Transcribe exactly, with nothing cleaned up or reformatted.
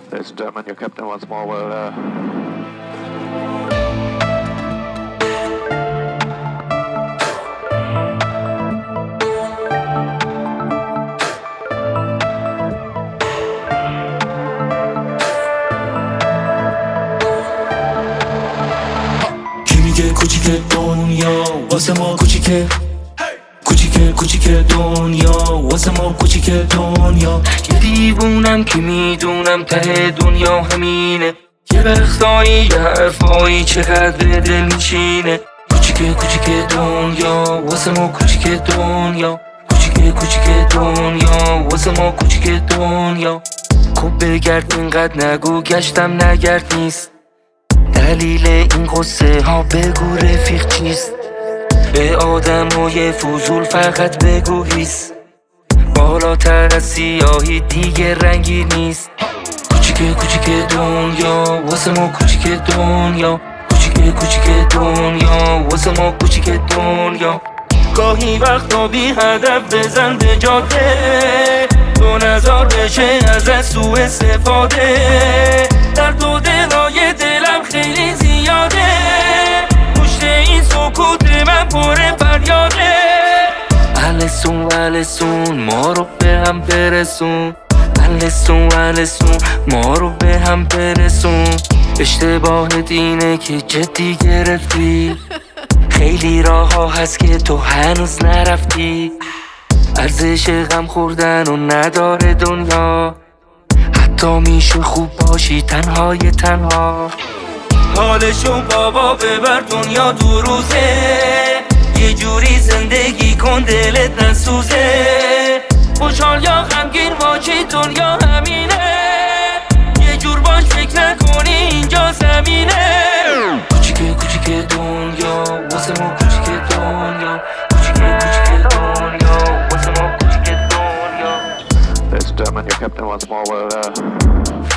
Ladies and gentlemen, your captain once more will uh... کی میگه کوچیک دنیا واسه ما کوچیکه، کوچیکه کوچیکه دنیا واسه ما کوچیکه دنیا. یه دیوونم که میدونم ته دنیا همینه، یه وقتایی یه حرفایی چقدر دل میشینه. کوچیکه کوچیکه دنیا واسه ما کوچیکه دنیا، کوچیکه کوچیکه دنیا واسه ما کوچیکه دنیا. خب بگرد اینقدر نگو گشتم نگرد نیست، دلیل این قصه ها بگو رفیق چیست. به آدمای فضول فقط بگو هیست، بالاتر از سیاهی دیگه رنگی نیست. کوچیکه کوچیکه دنیا واسه ما کوچیکه دنیا، کوچیکه کوچیکه دنیا واسه ما کوچیکه دنیا. گاهی وقتا بی هدف بزن به جاده، تو نزار بشه ازت سوء استفاده. درد و دلای دلم خیلی زیاده، پشت این سکوت من پر فریاده. السون السون ما رو به هم برسون، السون السون ما رو به هم برسون. اشتباهت اینه که جدی گرفتی، خیلی راه ها هست که تو هنوز نرفتی. ارزش غم خوردن و نداره دنیا، حتی میشه خوب باشی تنهای تنها. حالشو بابا ببر دنیا دو روزه، یه جوری زندگی کن دلت نسوزه. خوشحال یا غمگین باشی دنیا همینه، یه جور باش فکر نکنی اینجا زمینه. کوچیکه کوچیکه دنیا واسه ما کوچیکه دنیا، کوچیکه کوچیکه دنیا واسه ما کوچیکه دنیا. Ladies and gentlemen, your captain once more will uh...